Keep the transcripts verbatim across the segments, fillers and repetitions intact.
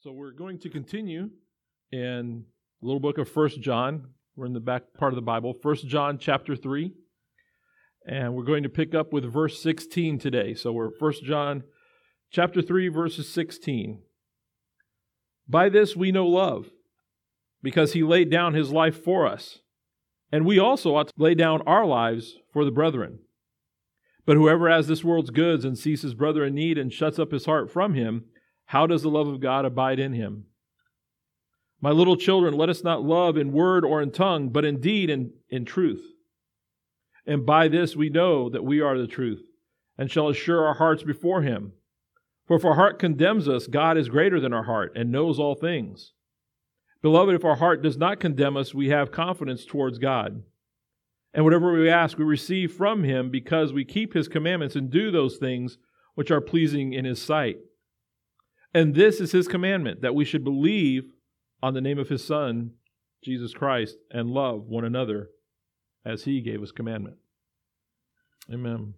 So we're going to continue in the little book of First John. We're in the back part of the Bible, First John chapter three. And we're going to pick up with verse sixteen today. So we're First John chapter three, verses sixteen. By this we know love, because he laid down his life for us. And we also ought to lay down our lives for the brethren. But whoever has this world's goods and sees his brother in need and shuts up his heart from him, how does the love of God abide in him? My little children, let us not love in word or in tongue, but in deed and in truth. And by this we know that we are the truth, and shall assure our hearts before him. For if our heart condemns us, God is greater than our heart, and knows all things. Beloved, if our heart does not condemn us, we have confidence towards God. And whatever we ask, we receive from him, because we keep his commandments and do those things which are pleasing in his sight. And this is his commandment, that we should believe on the name of his Son, Jesus Christ, and love one another as he gave us commandment. Amen.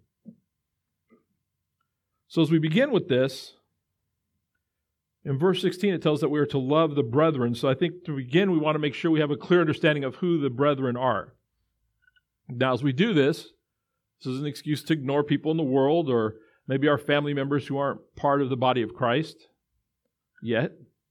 So as we begin with this, in verse sixteen it tells that we are to love the brethren. So I think to begin we want to make sure we have a clear understanding of who the brethren are. Now as we do this, this is an excuse to ignore people in the world or maybe our family members who aren't part of the body of Christ yet.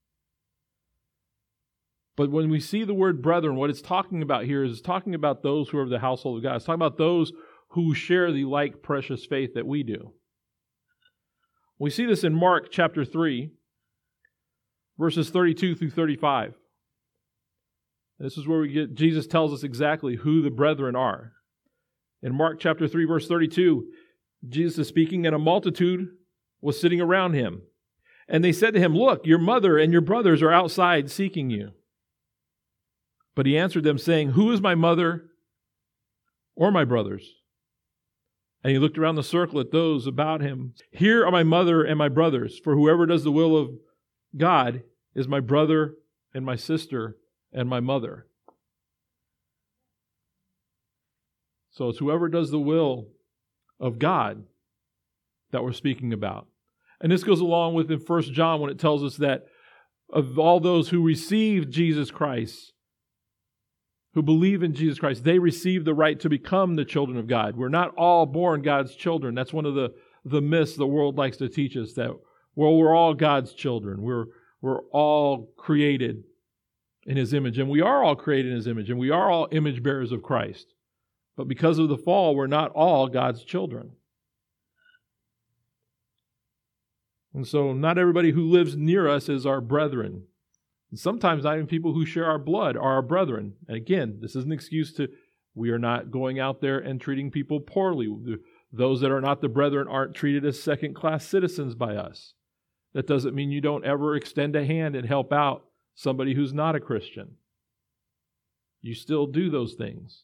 But when we see the word brethren, what it's talking about here is it's talking about those who are of the household of God. It's talking about those who share the like precious faith that we do. We see this in Mark chapter three, verses thirty-two through thirty-five. This is where we get, Jesus tells us exactly who the brethren are. In Mark chapter three, verse thirty-two, Jesus is speaking, and a multitude was sitting around him. And they said to him, "Look, your mother and your brothers are outside seeking you." But he answered them, saying, "Who is my mother or my brothers?" And he looked around the circle at those about him. "Here are my mother and my brothers, for whoever does the will of God is my brother and my sister and my mother." So it's whoever does the will of God that we're speaking about. And this goes along with in First John when it tells us that of all those who received Jesus Christ, who believe in Jesus Christ, they receive the right to become the children of God. We're not all born God's children. That's one of the, the myths the world likes to teach us, that, well, we're all God's children. We're, we're all created in his image. And we are all created in his image. And we are all image bearers of Christ. But because of the fall, we're not all God's children. And so not everybody who lives near us is our brethren. And sometimes not even people who share our blood are our brethren. And again, this is an excuse to, we are not going out there and treating people poorly. Those that are not the brethren aren't treated as second-class citizens by us. That doesn't mean you don't ever extend a hand and help out somebody who's not a Christian. You still do those things.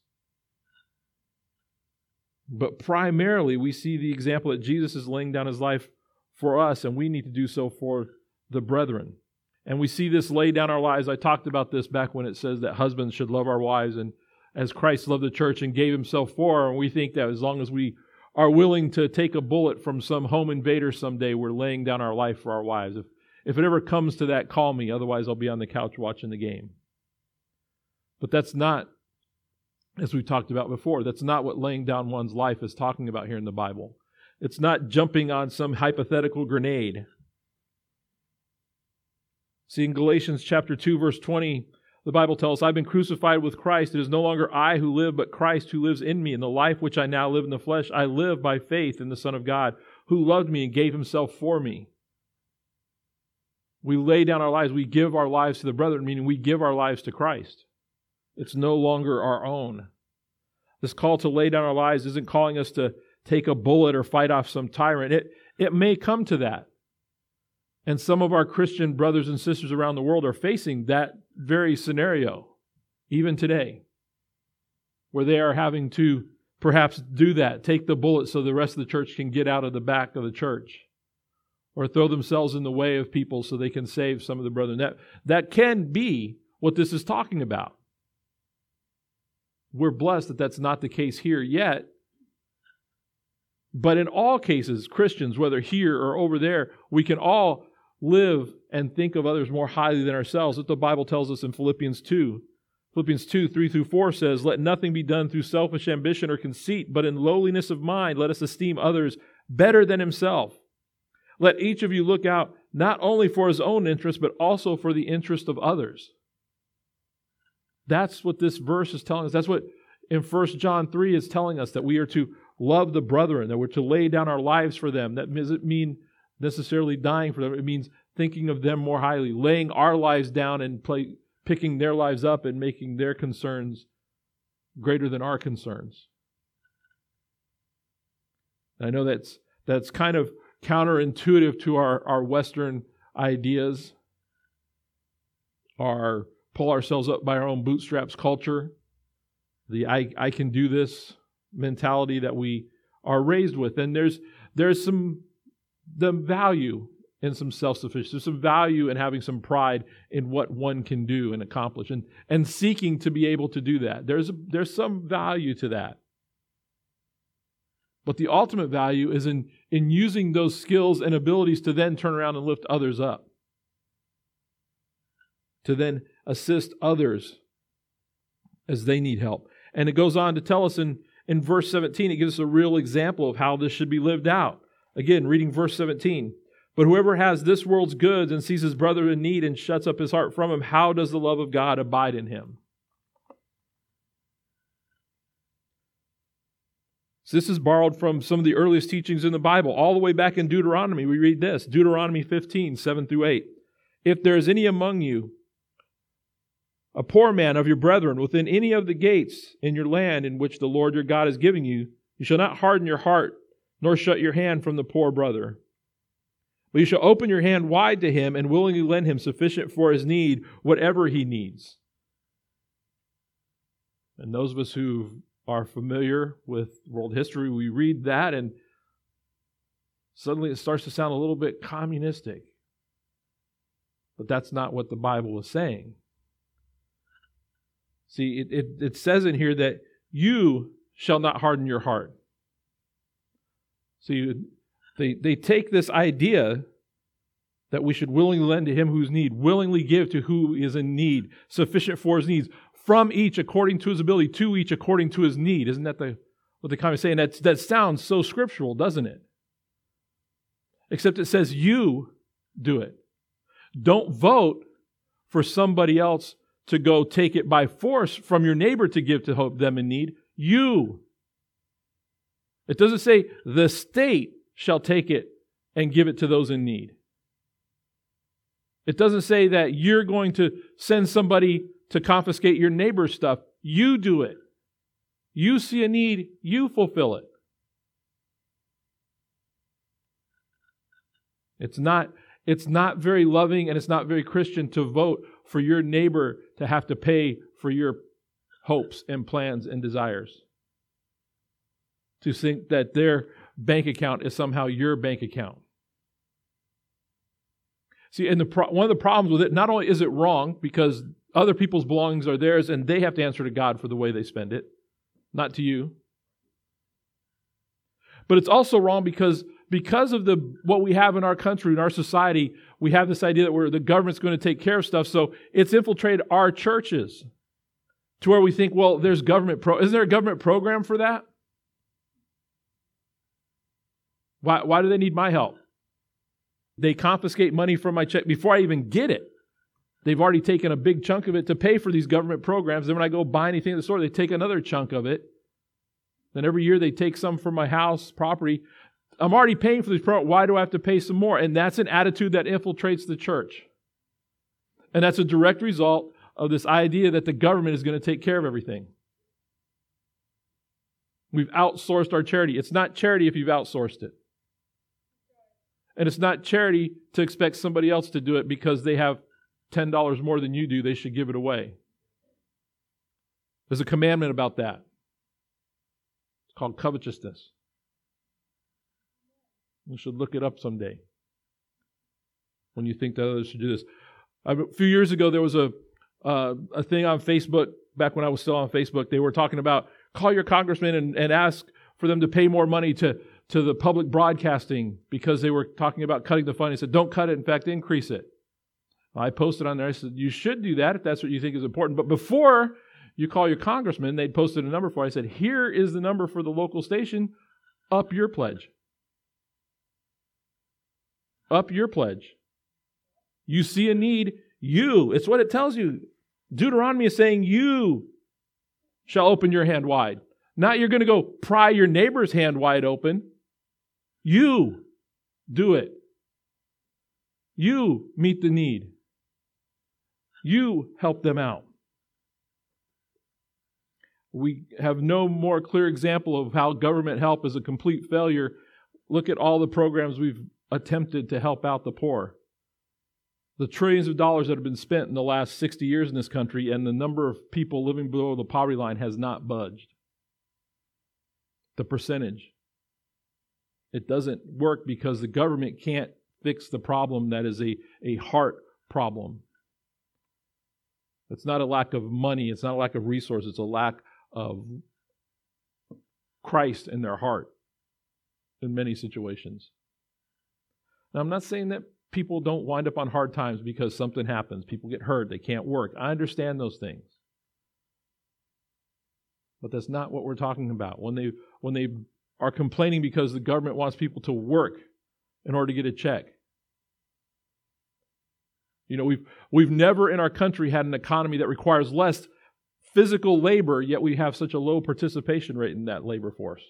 But primarily, we see the example that Jesus is laying down his life for us, and we need to do so for the brethren. And we see this lay down our lives. I talked about this back when it says that husbands should love our wives, and as Christ loved the church and gave himself for her, and we think that as long as we are willing to take a bullet from some home invader someday, we're laying down our life for our wives. If, if it ever comes to that, call me. Otherwise, I'll be on the couch watching the game. But that's not, as we talked about before, that's not what laying down one's life is talking about here in the Bible. It's not jumping on some hypothetical grenade. See, in Galatians chapter two, verse twenty, the Bible tells us, "I've been crucified with Christ. It is no longer I who live, but Christ who lives in me. In the life which I now live in the flesh, I live by faith in the Son of God, who loved me and gave himself for me." We lay down our lives. We give our lives to the brethren, meaning we give our lives to Christ. It's no longer our own. This call to lay down our lives isn't calling us to take a bullet or fight off some tyrant. It, it may come to that. And some of our Christian brothers and sisters around the world are facing that very scenario, even today, where they are having to perhaps do that, take the bullet so the rest of the church can get out of the back of the church, or throw themselves in the way of people so they can save some of the brethren. That, that can be what this is talking about. We're blessed that that's not the case here yet. But in all cases, Christians, whether here or over there, we can all live and think of others more highly than ourselves. What the Bible tells us in Philippians two. Philippians two, three through four says, "Let nothing be done through selfish ambition or conceit, but in lowliness of mind let us esteem others better than himself. Let each of you look out not only for his own interest, but also for the interest of others." That's what this verse is telling us. That's what in First John three is telling us, that we are to love the brethren, that we're to lay down our lives for them. That doesn't mean necessarily dying for them. It means thinking of them more highly, laying our lives down and play, picking their lives up and making their concerns greater than our concerns. And I know that's that's kind of counterintuitive to our, our Western ideas, our pull ourselves up by our own bootstraps culture, the I, I can do this mentality that we are raised with. And there's there's some the value in some self-sufficiency. There's some value in having some pride in what one can do and accomplish, and, and seeking to be able to do that. There's there's some value to that. But the ultimate value is in, in using those skills and abilities to then turn around and lift others up, to then assist others as they need help. And it goes on to tell us in, in verse seventeen, it gives us a real example of how this should be lived out. Again, reading verse seventeen. "But whoever has this world's goods and sees his brother in need and shuts up his heart from him, how does the love of God abide in him?" So this is borrowed from some of the earliest teachings in the Bible. All the way back in Deuteronomy, we read this. Deuteronomy fifteen, seven through eight. "If there is any among you, a poor man of your brethren, within any of the gates in your land in which the Lord your God is giving you, you shall not harden your heart, nor shut your hand from the poor brother. But you shall open your hand wide to him and willingly lend him sufficient for his need, whatever he needs." And those of us who are familiar with world history, we read that and suddenly it starts to sound a little bit communistic. But that's not what the Bible is saying. See, it, it, it says in here that you shall not harden your heart. See, they, they take this idea that we should willingly lend to him who's in need, willingly give to who is in need, sufficient for his needs, from each according to his ability, to each according to his need. Isn't that the what the comments say? And that, that sounds so scriptural, doesn't it? Except it says you do it. Don't vote for somebody else to go take it by force from your neighbor to give to hope them in need. You. It doesn't say the state shall take it and give it to those in need. It doesn't say that you're going to send somebody to confiscate your neighbor's stuff. You do it. You see a need, you fulfill it. It's not, it's not very loving and it's not very Christian to vote for your neighbor to have to pay for your hopes and plans and desires. To think that their bank account is somehow your bank account. See, and the pro- one of the problems with it, not only is it wrong because other people's belongings are theirs and they have to answer to God for the way they spend it, not to you. But it's also wrong because because of the what we have in our country, in our society, we have this idea that we're, the government's going to take care of stuff. So it's infiltrated our churches to where we think, well, there's government pro. Isn't there a government program for that? Why, why do they need my help? They confiscate money from my check before I even get it. They've already taken a big chunk of it to pay for these government programs. Then when I go buy anything at the store, they take another chunk of it. Then every year they take some from my house, property. I'm already paying for these programs. Why do I have to pay some more? And that's an attitude that infiltrates the church. And that's a direct result of this idea that the government is going to take care of everything. We've outsourced our charity. It's not charity if you've outsourced it. And it's not charity to expect somebody else to do it because they have ten dollars more than you do, they should give it away. There's a commandment about that. It's called covetousness. You should look it up someday when you think that others should do this. A few years ago, there was a uh, a thing on Facebook, back when I was still on Facebook, they were talking about call your congressman and, and ask for them to pay more money to to the public broadcasting because they were talking about cutting the funding. They said, don't cut it. In fact, increase it. I posted on there, I said, you should do that if that's what you think is important. But before you call your congressman, they'd posted a number for it. I said, here is the number for the local station. Up your pledge. Up your pledge. You see a need, you. It's what it tells you. Deuteronomy is saying you shall open your hand wide. Not you're going to go pry your neighbor's hand wide open. You do it. You meet the need. You help them out. We have no more clear example of how government help is a complete failure. Look at all the programs we've attempted to help out the poor. The trillions of dollars that have been spent in the last sixty years in this country, and the number of people living below the poverty line has not budged. The percentage. It doesn't work because the government can't fix the problem that is a, a heart problem. It's not a lack of money. It's not a lack of resources. It's a lack of Christ in their heart in many situations. Now, I'm not saying that people don't wind up on hard times because something happens. People get hurt. They can't work. I understand those things. But that's not what we're talking about. When they when they are complaining because the government wants people to work in order to get a check. You know, we've we've never in our country had an economy that requires less physical labor, yet we have such a low participation rate in that labor force.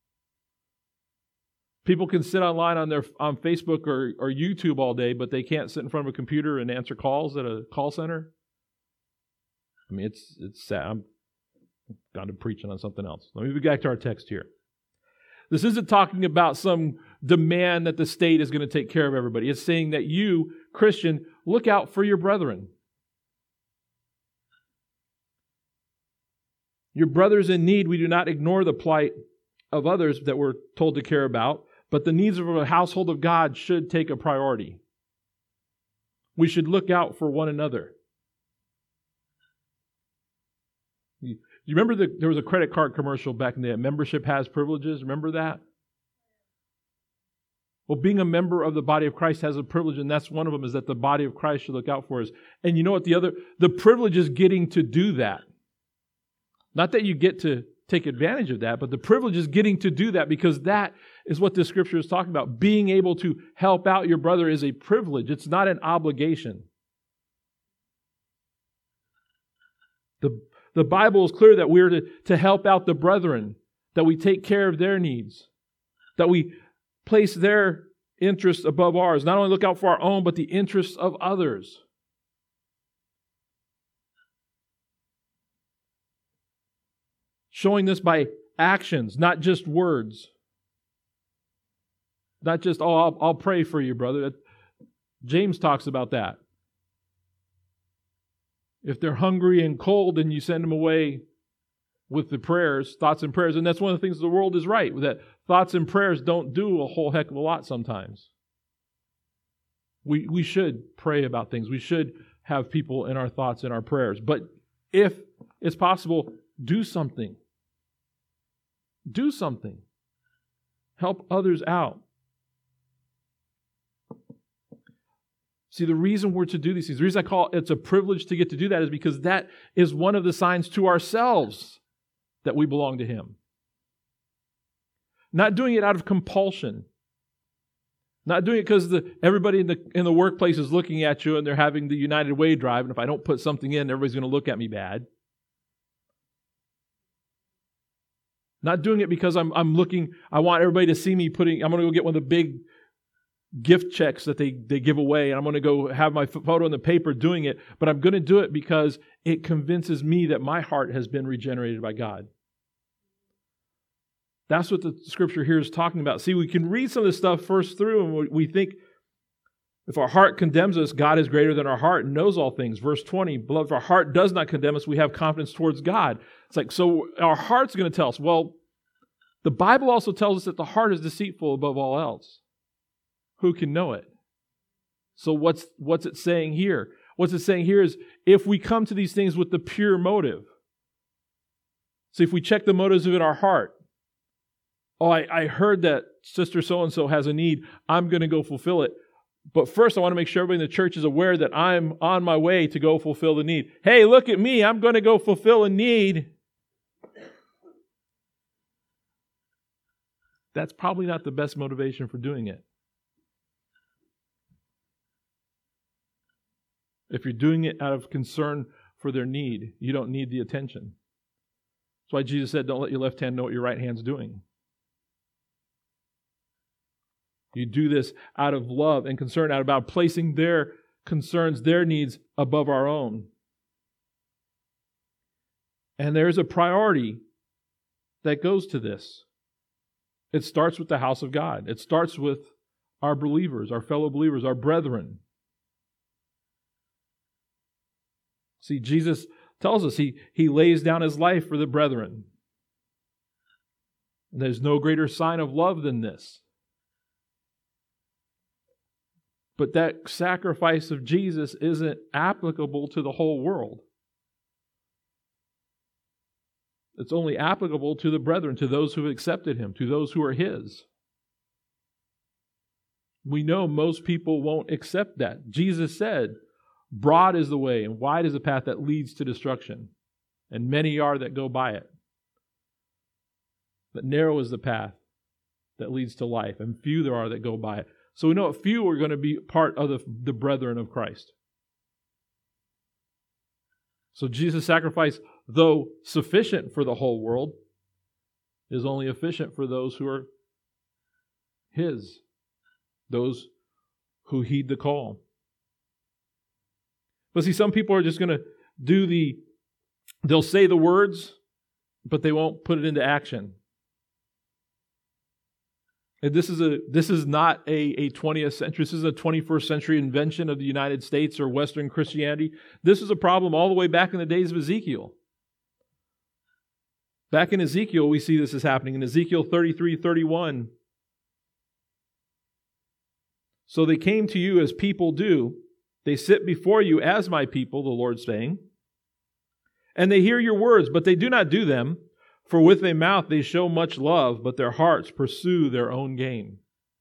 People can sit online on their on Facebook or, or YouTube all day, but they can't sit in front of a computer and answer calls at a call center. I mean, it's it's sad. I'm gone to preaching on something else. Let me get back to our text here. This isn't talking about some demand that the state is going to take care of everybody. It's saying that you, Christian, look out for your brethren. Your brothers in need, we do not ignore the plight of others that we're told to care about, but the needs of a household of God should take a priority. We should look out for one another. You, you remember the, there was a credit card commercial back in the day, membership has privileges, remember that? Well, being a member of the body of Christ has a privilege, and that's one of them, is that the body of Christ should look out for us. And you know what the other, the privilege is getting to do that. Not that you get to take advantage of that, but the privilege is getting to do that, because that is what this scripture is talking about. Being able to help out your brother is a privilege. It's not an obligation. The, the Bible is clear that we're to, to help out the brethren, that we take care of their needs, that we place their interests above ours. Not only look out for our own, but the interests of others. Showing this by actions, not just words. Not just, oh, I'll, I'll pray for you, brother. James talks about that. If they're hungry and cold, and you send them away with the prayers, thoughts and prayers. And that's one of the things the world is right, that thoughts and prayers don't do a whole heck of a lot sometimes. We, we should pray about things. We should have people in our thoughts and our prayers. But if it's possible, do something. Do something. Help others out. See, the reason we're to do these things, the reason I call it, it's a privilege to get to do that, is because that is one of the signs to ourselves that we belong to Him. Not doing it out of compulsion. Not doing it because the, everybody in the in the workplace is looking at you and they're having the United Way drive, and if I don't put something in, everybody's going to look at me bad. Not doing it because I'm I'm looking, I want everybody to see me putting, I'm going to go get one of the big gift checks that they, they give away, and I'm going to go have my photo in the paper doing it, but I'm going to do it because it convinces me that my heart has been regenerated by God. That's what the scripture here is talking about. See, we can read some of this stuff first through, and we think if our heart condemns us, God is greater than our heart and knows all things. Verse twenty, beloved, if our heart does not condemn us, we have confidence towards God. It's like, so our heart's going to tell us. Well, the Bible also tells us that the heart is deceitful above all else. Who can know it? So what's what's it saying here? What's it saying here is if we come to these things with the pure motive. So if we check the motives of in our heart, oh, I, I heard that sister so-and-so has a need, I'm going to go fulfill it. But first, I want to make sure everybody in the church is aware that I'm on my way to go fulfill the need. Hey, look at me. I'm going to go fulfill a need. That's probably not the best motivation for doing it. If you're doing it out of concern for their need, you don't need the attention. That's why Jesus said, don't let your left hand know what your right hand's doing. You do this out of love and concern, out about placing their concerns, their needs above our own. And there's a priority that goes to this. It starts with the house of God. It starts with our believers, our fellow believers, our brethren. See, Jesus tells us he, he lays down His life for the brethren. And there's no greater sign of love than this. But that sacrifice of Jesus isn't applicable to the whole world. It's only applicable to the brethren, to those who have accepted Him, to those who are His. We know most people won't accept that. Jesus said, broad is the way and wide is the path that leads to destruction, and many are that go by it. But narrow is the path that leads to life, and few there are that go by it. So we know a few are going to be part of the, the brethren of Christ. So Jesus' sacrifice, though sufficient for the whole world, is only efficient for those who are His, those who heed the call. But see, some people are just going to do the, they'll say the words, but they won't put it into action. And this is a this is not a, a twentieth century, this is a twenty-first century invention of the United States or Western Christianity. This is a problem all the way back in the days of Ezekiel. Back in Ezekiel, we see this is happening. In Ezekiel thirty-three thirty-one. So they came to you as people do. They sit before you as my people, the Lord's saying. And they hear your words, but they do not do them. For with their mouth they show much love, but their hearts pursue their own gain.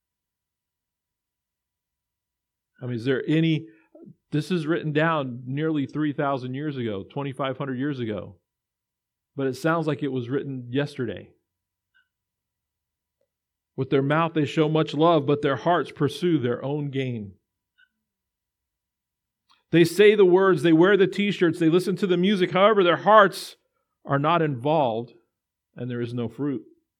I mean, is there any... This is written down nearly three thousand years ago, twenty-five hundred years ago. But it sounds like it was written yesterday. With their mouth they show much love, but their hearts pursue their own gain. They say the words, they wear the t-shirts, they listen to the music. However, their hearts are not involved, and there is no fruit.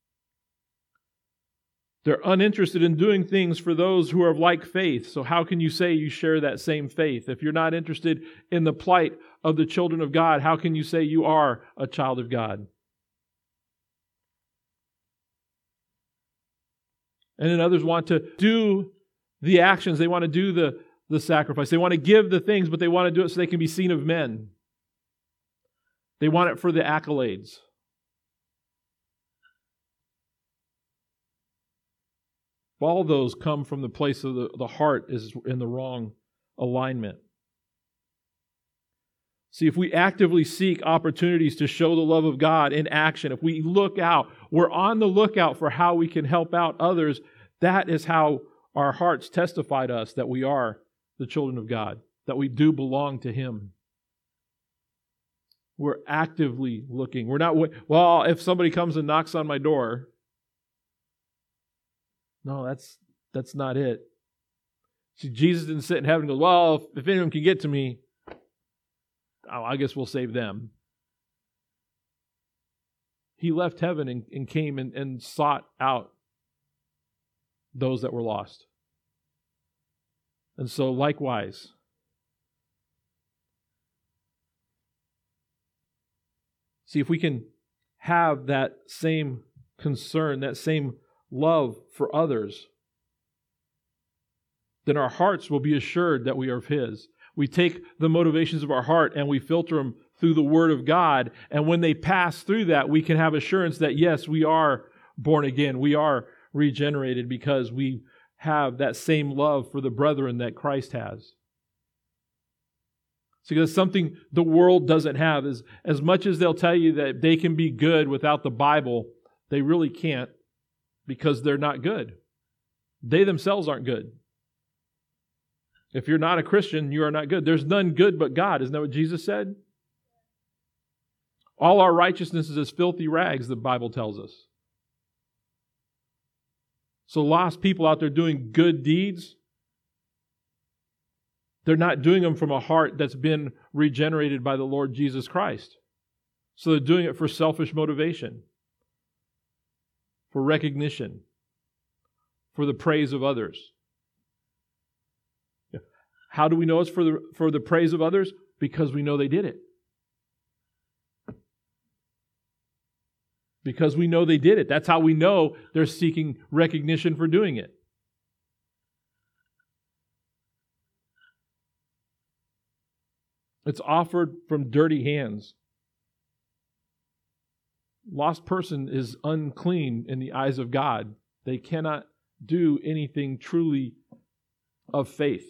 They're uninterested in doing things for those who are of like faith. So how can you say you share that same faith? If you're not interested in the plight of the children of God, how can you say you are a child of God? And then others want to do the actions. They want to do the, the sacrifice. They want to give the things, but they want to do it so they can be seen of men. They want it for the accolades. All those come from the place of the, the heart is in the wrong alignment. See, if we actively seek opportunities to show the love of God in action, if we look out, we're on the lookout for how we can help out others, that is how our hearts testify to us that we are the children of God, that we do belong to Him. We're actively looking. We're not, well, if somebody comes and knocks on my door. No, that's that's not it. See, Jesus didn't sit in heaven and go, well, if, if anyone can get to me, oh, I guess we'll save them. He left heaven and, and came and, and sought out those that were lost. And so likewise, see, if we can have that same concern, that same love for others, then our hearts will be assured that we are of His. We take the motivations of our heart and we filter them through the Word of God. And when they pass through that, we can have assurance that, yes, we are born again. We are regenerated because we have that same love for the brethren that Christ has. So that's something the world doesn't have. Is as much as they'll tell you that they can be good without the Bible, they really can't because they're not good. They themselves aren't good. If you're not a Christian, you are not good. There's none good but God. Isn't that what Jesus said? All our righteousness is as filthy rags, the Bible tells us. So lost people out there doing good deeds, they're not doing them from a heart that's been regenerated by the Lord Jesus Christ. So they're doing it for selfish motivation, for recognition, for the praise of others. How do we know it's for the, for the praise of others? Because we know they did it. Because we know they did it. That's how we know they're seeking recognition for doing it. It's offered from dirty hands. Lost person is unclean in the eyes of God. They cannot do anything truly of faith.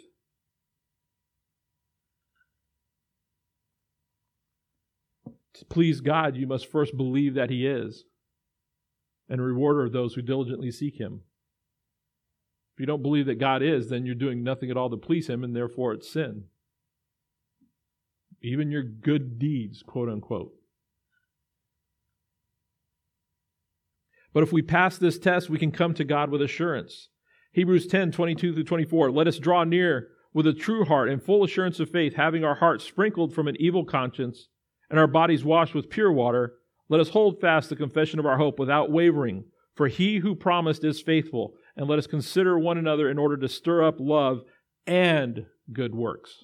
To please God, you must first believe that He is, and a rewarder of those who diligently seek Him. If you don't believe that God is, then you're doing nothing at all to please Him, and therefore it's sin. Even your good deeds, quote unquote. But if we pass this test, we can come to God with assurance. Hebrews ten, twenty-two through twenty-four. Let us draw near with a true heart and full assurance of faith, having our hearts sprinkled from an evil conscience and our bodies washed with pure water. Let us hold fast the confession of our hope without wavering, for He who promised is faithful. And let us consider one another in order to stir up love and good works.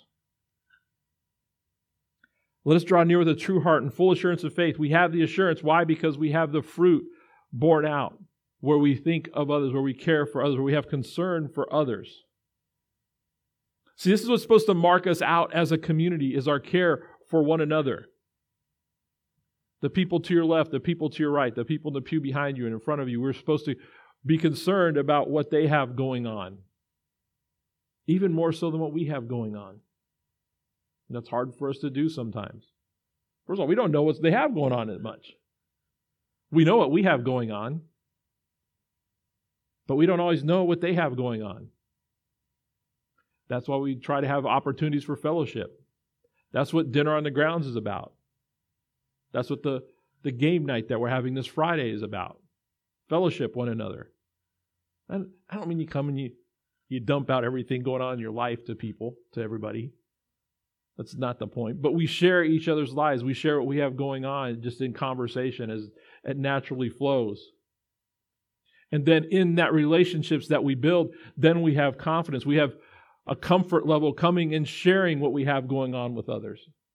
Let us draw near with a true heart and full assurance of faith. We have the assurance. Why? Because we have the fruit borne out, where we think of others, where we care for others, where we have concern for others. See, this is what's supposed to mark us out as a community, is our care for one another. The people to your left, the people to your right, the people in the pew behind you and in front of you, we're supposed to be concerned about what they have going on. Even more so than what we have going on. And that's hard for us to do sometimes. First of all, we don't know what they have going on as much. We know what we have going on, but we don't always know what they have going on. That's why we try to have opportunities for fellowship. That's what Dinner on the Grounds is about. That's what the, the game night that we're having this Friday is about. Fellowship one another. And I don't mean you come and you, you dump out everything going on in your life to people, to everybody. That's not the point. But we share each other's lives. We share what we have going on just in conversation as it naturally flows. And then in that relationships that we build, then we have confidence. We have a comfort level coming and sharing what we have going on with others.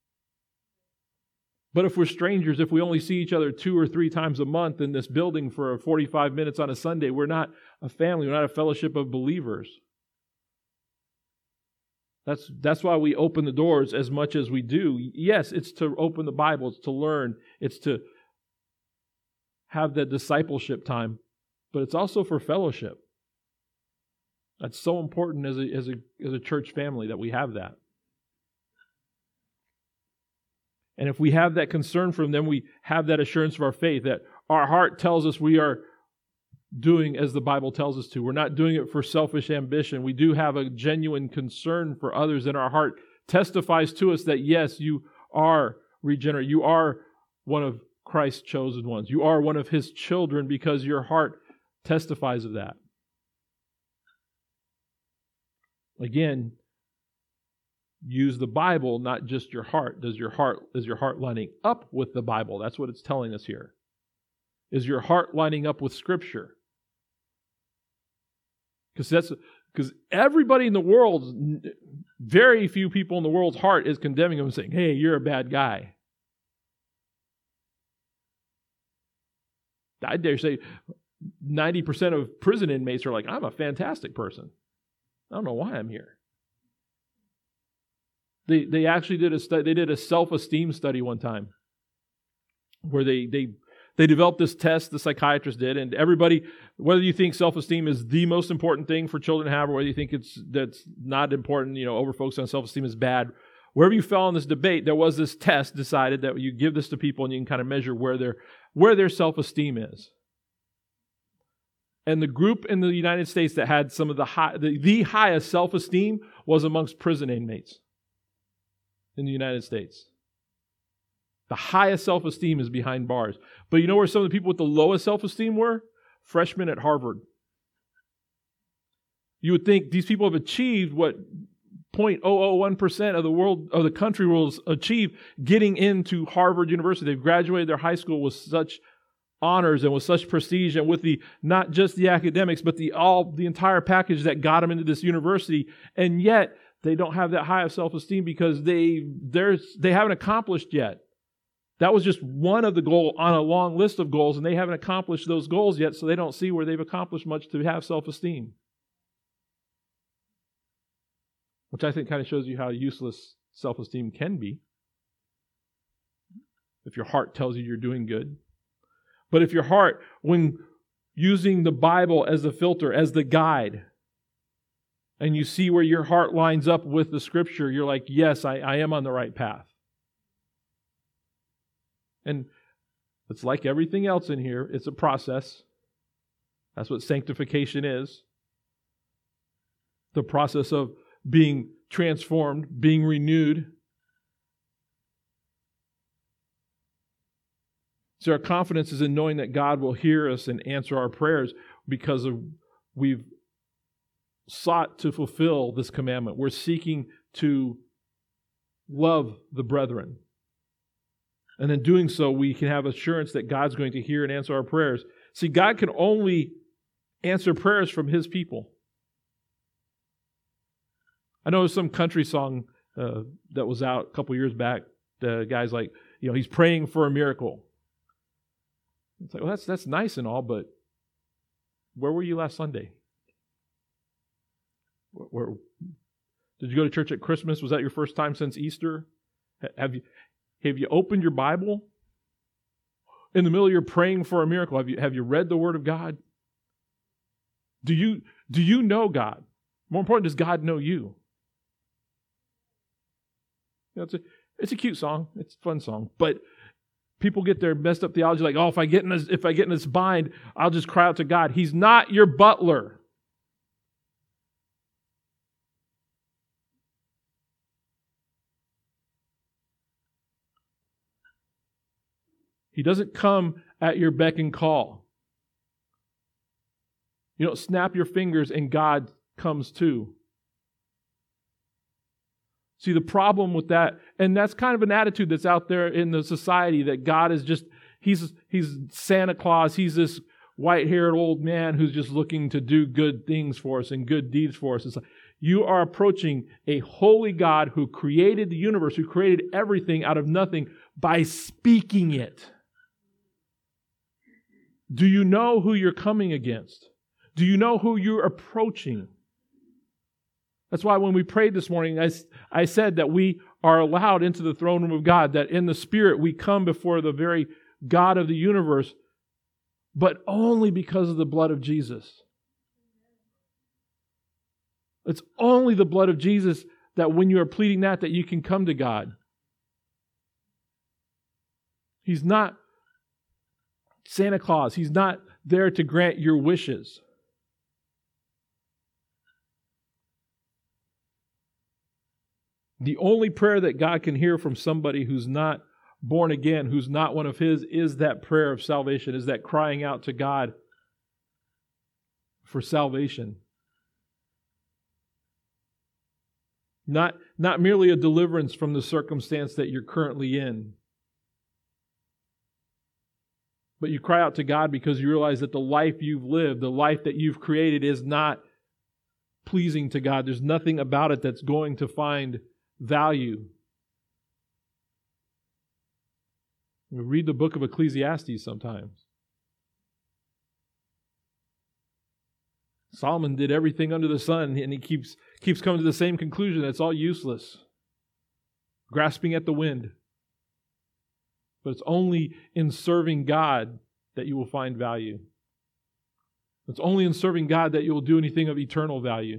But if we're strangers, if we only see each other two or three times a month in this building for forty-five minutes on a Sunday, we're not a family. We're not a fellowship of believers. That's, that's why we open the doors as much as we do. Yes, it's to open the Bible. It's to learn. It's to have that discipleship time. But it's also for fellowship. That's so important as a, as a, as a church family that we have that. And if we have that concern for them, then we have that assurance of our faith, that our heart tells us we are doing as the Bible tells us to. We're not doing it for selfish ambition. We do have a genuine concern for others, and our heart testifies to us that, yes, you are regenerate. You are one of Christ's chosen ones. You are one of His children because your heart testifies of that. Again, use the Bible, not just your heart. Does your heart, is your heart lining up with the Bible? That's what it's telling us here. Is your heart lining up with Scripture? Because that's because everybody in the world, very few people in the world's heart is condemning him and saying, hey, you're a bad guy. I dare say ninety percent of prison inmates are like, I'm a fantastic person. I don't know why I'm here. They they actually did a study, they did a self-esteem study one time where they they They developed this test, the psychiatrist did, and everybody, whether you think self-esteem is the most important thing for children to have, or whether you think it's that's not important, you know, over-focused on self-esteem is bad, wherever you fell in this debate, there was this test decided that you give this to people and you can kind of measure where their where their self-esteem is. And the group in the United States that had some of the high, the, the highest self-esteem was amongst prison inmates in the United States. The highest self-esteem is behind bars. But you know where some of the people with the lowest self-esteem were? Freshmen at Harvard. You would think these people have achieved what zero point zero zero one percent of the world, of the country will achieve getting into Harvard University. They've graduated their high school with such honors and with such prestige and with the, not just the academics, but the all, the entire package that got them into this university. And yet they don't have that high of self-esteem because they, there's, they haven't accomplished yet. That was just one of the goals on a long list of goals, and they haven't accomplished those goals yet, so they don't see where they've accomplished much to have self-esteem. Which I think kind of shows you how useless self-esteem can be. If your heart tells you you're doing good. But if your heart, when using the Bible as the filter, as the guide, and you see where your heart lines up with the Scripture, you're like, yes, I, I am on the right path. And it's like everything else in here. It's a process. That's what sanctification is. The process of being transformed, being renewed. So our confidence is in knowing that God will hear us and answer our prayers because of we've sought to fulfill this commandment. We're seeking to love the brethren. And in doing so, we can have assurance that God's going to hear and answer our prayers. See, God can only answer prayers from His people. I know some country song uh, that was out a couple years back. The guy's like, you know, he's praying for a miracle. It's like, well, that's that's nice and all, but where were you last Sunday? Where, where did you go to church at Christmas? Was that your first time since Easter? Have you have you opened your Bible? In the middle of your praying for a miracle, have you have you read the Word of God? Do you do you know God? More important, does God know you? You know, it's a it's a cute song, it's a fun song, but people get their messed up theology like, oh, if I get in this, if I get in this bind, I'll just cry out to God. He's not your butler. He doesn't come at your beck and call. You don't snap your fingers and God comes too. See, the problem with that, and that's kind of an attitude that's out there in the society, that God is just, he's he's Santa Claus, he's this white-haired old man who's just looking to do good things for us and good deeds for us. It's like, you are approaching a holy God who created the universe, who created everything out of nothing by speaking it. Do you know who you're coming against? Do you know who you're approaching? That's why when we prayed this morning, I, I said that we are allowed into the throne room of God, that in the Spirit we come before the very God of the universe, but only because of the blood of Jesus. It's only the blood of Jesus that when you are pleading that, that you can come to God. He's not Santa Claus. He's not there to grant your wishes. The only prayer that God can hear from somebody who's not born again, who's not one of His, is that prayer of salvation, is that crying out to God for salvation. Not, not merely a deliverance from the circumstance that you're currently in, but you cry out to God because you realize that the life you've lived, the life that you've created, is not pleasing to God. There's nothing about it that's going to find value. We read the book of Ecclesiastes sometimes. Solomon did everything under the sun, and he keeps keeps coming to the same conclusion. It's all useless. Grasping at the wind. But it's only in serving God that you will find value. It's only in serving God that you will do anything of eternal value.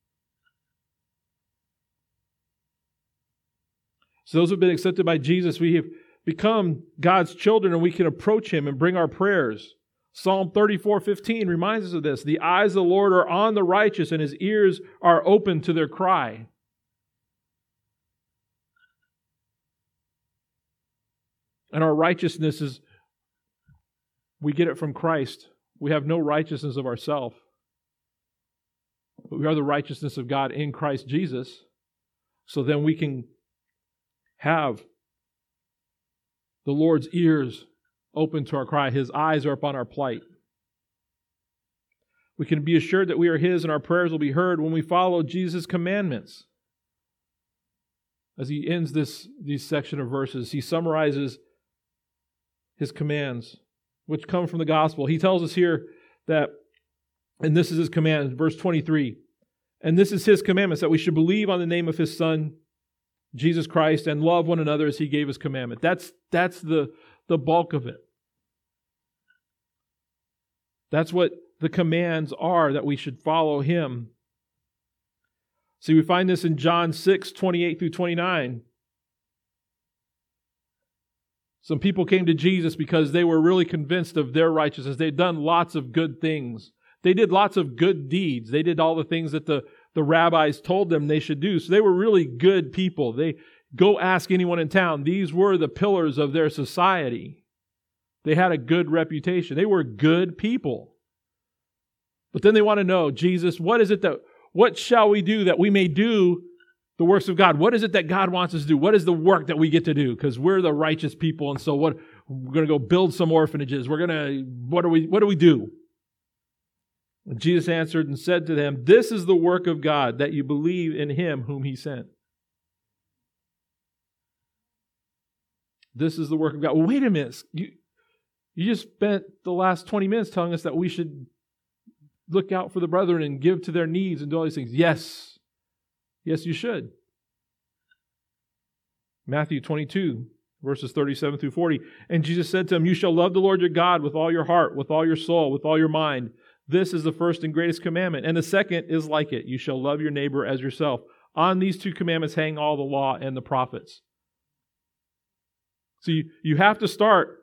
So those who have been accepted by Jesus, we have become God's children, and we can approach Him and bring our prayers. Psalm thirty-four fifteen reminds us of this. The eyes of the Lord are on the righteous, and His ears are open to their cry. And our righteousness is, we get it from Christ. We have no righteousness of ourselves. But we are the righteousness of God in Christ Jesus. So then we can have the Lord's ears open to our cry. His eyes are upon our plight. We can be assured that we are His and our prayers will be heard when we follow Jesus' commandments. As he ends this, this section of verses, he summarizes His commands, which come from the gospel. He tells us here that, and this is His command, verse twenty-three, and this is His commandments, that we should believe on the name of His Son, Jesus Christ, and love one another as He gave His commandment. That's, that's the, the bulk of it. That's what the commands are, that we should follow Him. See, we find this in John six, twenty-eight through twenty-nine. Some people came to Jesus because they were really convinced of their righteousness. They'd done lots of good things. They did lots of good deeds. They did all the things that the, the rabbis told them they should do. So they were really good people. They go ask anyone in town. These were the pillars of their society. They had a good reputation. They were good people. But then they want to know, Jesus, what is it that, what shall we do that we may do the works of God? What is it that God wants us to do? What is the work that we get to do? Because we're the righteous people, and so what? We're going to go build some orphanages. We're going to, what do we, what do we do? And Jesus answered and said to them, this is the work of God, that you believe in Him whom He sent. This is the work of God. Well, wait a minute. You, you just spent the last twenty minutes telling us that we should look out for the brethren and give to their needs and do all these things. Yes. Yes, you should. Matthew twenty-two, verses thirty-seven through forty. And Jesus said to him, you shall love the Lord your God with all your heart, with all your soul, with all your mind. This is the first and greatest commandment. And the second is like it. You shall love your neighbor as yourself. On these two commandments hang all the law and the prophets. So you, you have to start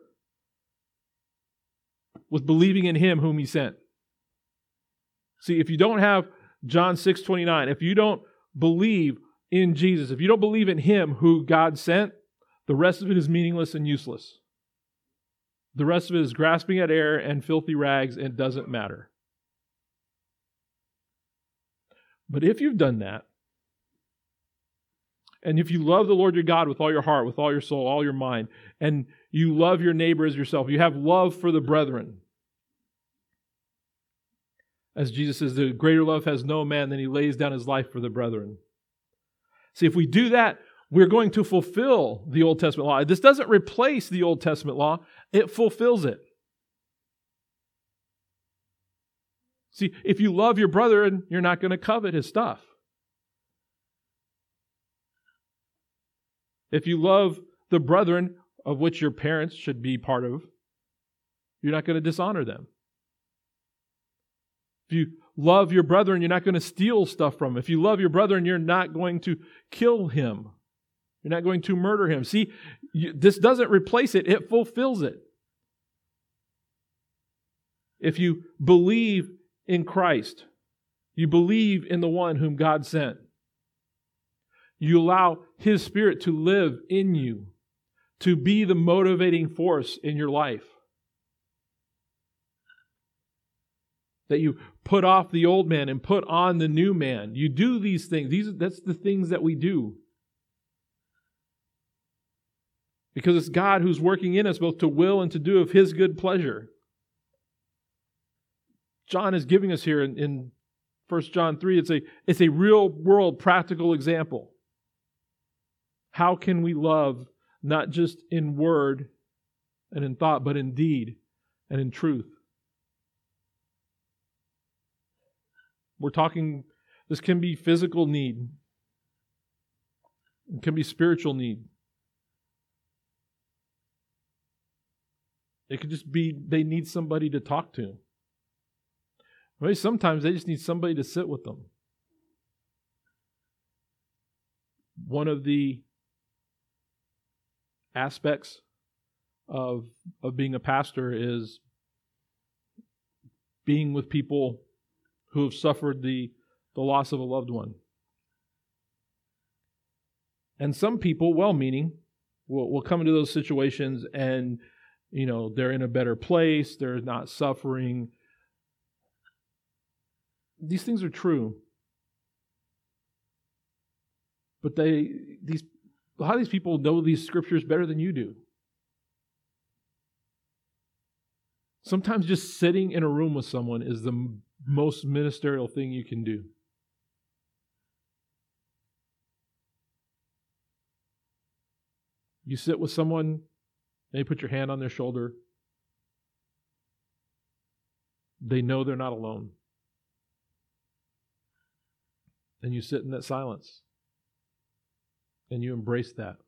with believing in Him whom He sent. See, if you don't have John six twenty-nine, if you don't believe in Jesus, if you don't believe in Him who God sent, the rest of it is meaningless and useless. The rest of it is grasping at air and filthy rags, and it doesn't matter. But if you've done that, and if you love the Lord your God with all your heart, with all your soul, all your mind, and you love your neighbor as yourself, you have love for the brethren. As Jesus says, the greater love has no man than he lays down his life for the brethren. See, if we do that, we're going to fulfill the Old Testament law. This doesn't replace the Old Testament law. It fulfills it. See, if you love your brother, you're not going to covet his stuff. If you love the brethren, of which your parents should be part of, you're not going to dishonor them. If you love your brethren, you're not going to steal stuff from him. If you love your brethren, you're not going to kill him. You're not going to murder him. See, you, this doesn't replace it. It fulfills it. If you believe in Christ, you believe in the one whom God sent, you allow His Spirit to live in you, to be the motivating force in your life. That you put off the old man and put on the new man. You do these things. These, that's the things that we do. Because it's God who's working in us both to will and to do of His good pleasure. John is giving us here in, in First John three, it's a, it's a real world practical example. How can we love not just in word and in thought, but in deed and in truth? We're talking, this can be physical need. It can be spiritual need. It could just be they need somebody to talk to. Maybe sometimes they just need somebody to sit with them. One of the aspects of, of being a pastor is being with people who have suffered the, the loss of a loved one. And some people, well-meaning, will, will come into those situations and, you know, they're in a better place, they're not suffering. These things are true. But they, these, a lot of these people know these scriptures better than you do. Sometimes just sitting in a room with someone is the m- most ministerial thing you can do. You sit with someone, and you put your hand on their shoulder. They know they're not alone. And you sit in that silence. And you embrace that.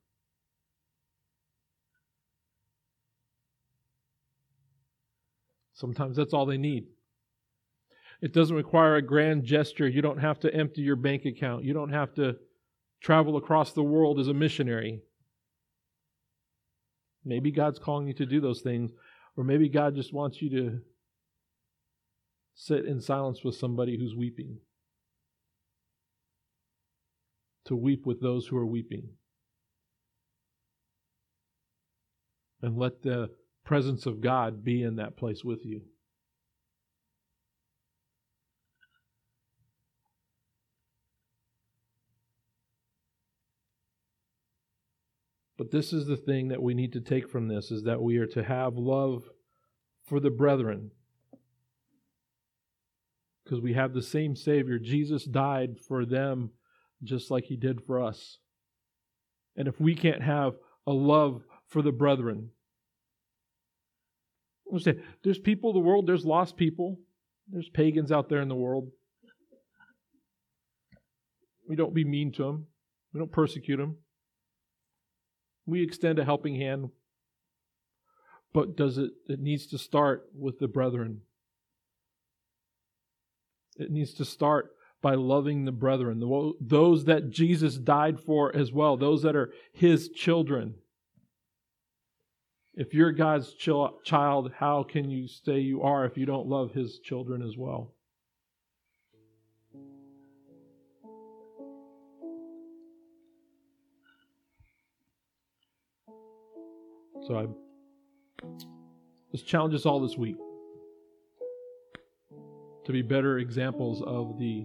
Sometimes that's all they need. It doesn't require a grand gesture. You don't have to empty your bank account. You don't have to travel across the world as a missionary. Maybe God's calling you to do those things, or maybe God just wants you to sit in silence with somebody who's weeping. To weep with those who are weeping. And let the presence of God be in that place with you. But this is the thing that we need to take from this, is that we are to have love for the brethren. Because we have the same Savior. Jesus died for them just like He did for us. And if we can't have a love for the brethren, there's people in the world, there's lost people, there's pagans out there in the world. We don't be mean to them. We don't persecute them. We extend a helping hand. But does it, it needs to start with the brethren. It needs to start by loving the brethren, those that Jesus died for as well, those that are His children. If you're God's child, how can you say you are if you don't love His children as well? So I just challenge us all this week to be better examples of the,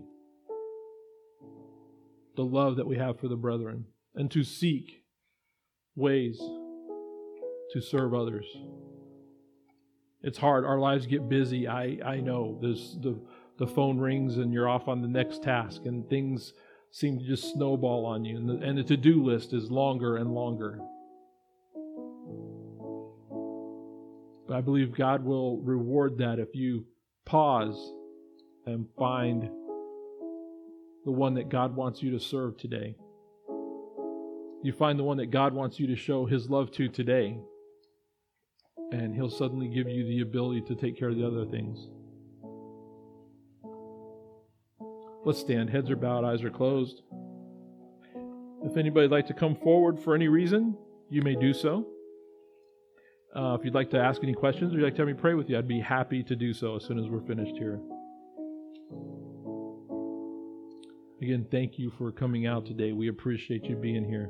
the love that we have for the brethren, and to seek ways to serve others. It's hard. Our lives get busy. I, I know. There's the, the phone rings and you're off on the next task, and things seem to just snowball on you. And the, and the to-do list is longer and longer. But I believe God will reward that if you pause and find the one that God wants you to serve today. You find the one that God wants you to show His love to today, and He'll suddenly give you the ability to take care of the other things. Let's stand. Heads are bowed, eyes are closed. If anybody would like to come forward for any reason, you may do so. Uh, if you'd like to ask any questions or you'd like to have me pray with you, I'd be happy to do so as soon as we're finished here. Again, thank you for coming out today. We appreciate you being here.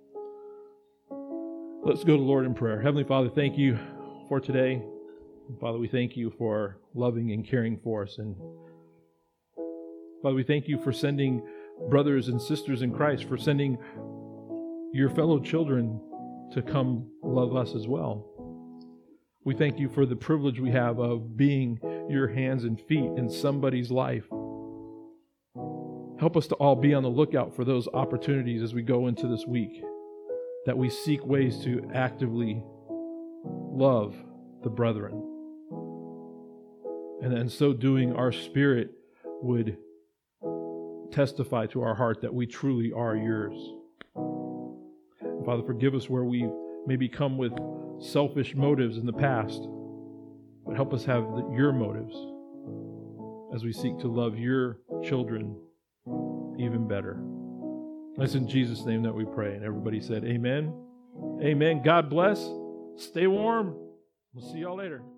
Let's go to the Lord in prayer. Heavenly Father, thank you for today. Father, we thank you for loving and caring for us. And Father, we thank you for sending brothers and sisters in Christ, for sending your fellow children to come love us as well. We thank you for the privilege we have of being your hands and feet in somebody's life. Help us to all be on the lookout for those opportunities as we go into this week, that we seek ways to actively love the brethren. And in so doing, our spirit would testify to our heart that we truly are yours. Father, forgive us where we maybe come with selfish motives in the past, but help us have the, your motives as we seek to love your children even better. It's in Jesus' name that we pray. And everybody said amen. Amen. God bless. Stay warm. We'll see y'all later.